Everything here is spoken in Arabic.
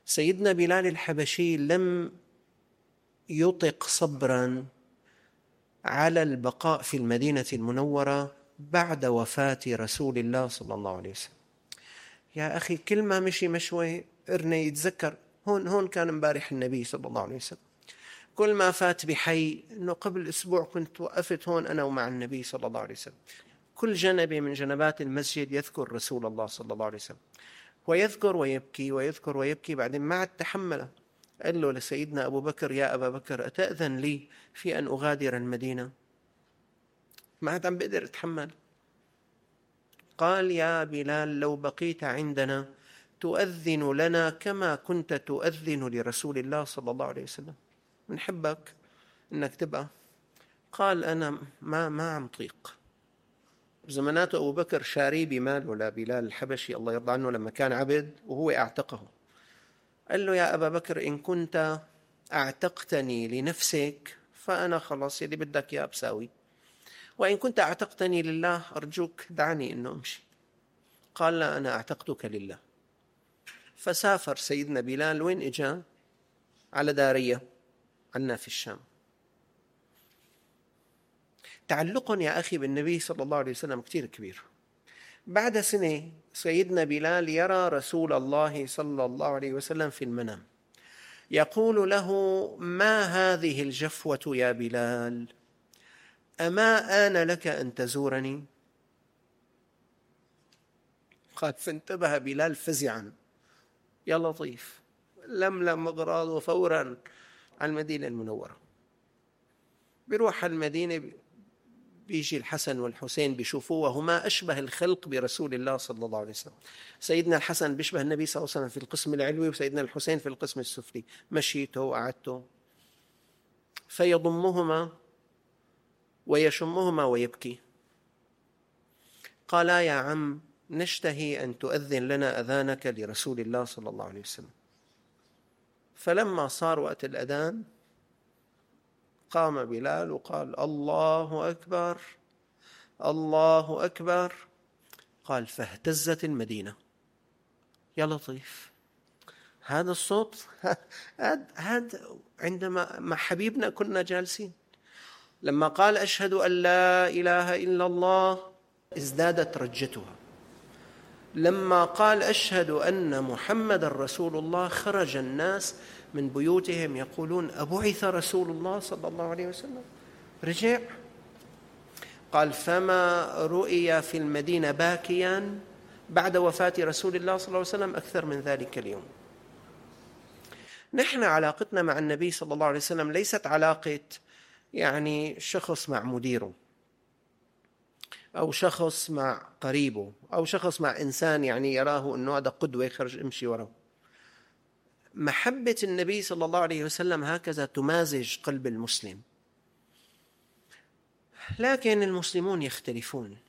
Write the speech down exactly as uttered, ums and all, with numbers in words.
سيدنا بلال الحبشي لم يطق صبرا على البقاء في المدينة المنورة بعد وفاة رسول الله صلى الله عليه وسلم. يا أخي كل ما مشي مشوي إرني يتذكر هون هون كان امبارح النبي صلى الله عليه وسلم. كل ما فات بحي إنه قبل أسبوع كنت وقفت هون أنا ومع النبي صلى الله عليه وسلم. كل جنبة من جنبات المسجد يذكر رسول الله صلى الله عليه وسلم، ويذكر ويبكي ويذكر ويبكي. بعدين ما عاد تحمله، قال له لسيدنا أبو بكر: يا أبا بكر أتأذن لي في أن أغادر المدينة؟ ما عاد عم بقدر أتحمل. قال: يا بلال لو بقيت عندنا تؤذن لنا كما كنت تؤذن لرسول الله صلى الله عليه وسلم، بنحبك إنك تبقى. قال: أنا ما ما عم طيق. زمانات أبو بكر شاري بماله لبلال الحبشي الله يرضى عنه لما كان عبد وهو أعتقه. قال له: يا أبا بكر إن كنت أعتقتني لنفسك فأنا خلاص يلي بدك يا بساوي، وإن كنت أعتقتني لله أرجوك دعني إنه أمشي. قال: لا، أنا أعتقتك لله. فسافر سيدنا بلال. وين إجا؟ على دارية عنا في الشام. تعلق يا أخي بالنبي صلى الله عليه وسلم كتير كبير. بعد سنة سيدنا بلال يرى رسول الله صلى الله عليه وسلم في المنام يقول له: ما هذه الجفوة يا بلال؟ أما آن لك أن تزورني؟ قال: فانتبه بلال فزعا: يا لطيف، لملم أغراضه فورا على المدينة المنورة. بيروح على المدينة، بيجي الحسن والحسين بيشوفوه وهما أشبه الخلق برسول الله صلى الله عليه وسلم. سيدنا الحسن بيشبه النبي صلى الله عليه وسلم في القسم العلوي، وسيدنا الحسين في القسم السفلي، مشيته وقعدته. فيضمهما ويشمهما ويبكي. قال: يا عم، نشتهي أن تؤذن لنا أذانك لرسول الله صلى الله عليه وسلم. فلما صار وقت الأذان قام بلال وقال: الله أكبر، الله أكبر. قال: فاهتزت المدينة. يا لطيف، هذا الصوت هذا عندما مع حبيبنا كنا جالسين. لما قال: أشهد أن لا إله إلا الله ازدادت رجتها. لما قال: أشهد أن محمد رسول الله خرج الناس من بيوتهم يقولون: أبعث رسول الله صلى الله عليه وسلم؟ رجع. قال: فما رؤي في المدينة باكيا بعد وفاة رسول الله صلى الله عليه وسلم أكثر من ذلك اليوم. نحن علاقتنا مع النبي صلى الله عليه وسلم ليست علاقة يعني شخص مع مديره، أو شخص مع قريبه، أو شخص مع إنسان يعني يراه أنه هذا قدوة يخرج امشي وراه. محبة النبي صلى الله عليه وسلم هكذا تمازج قلب المسلم. لكن المسلمون يختلفون.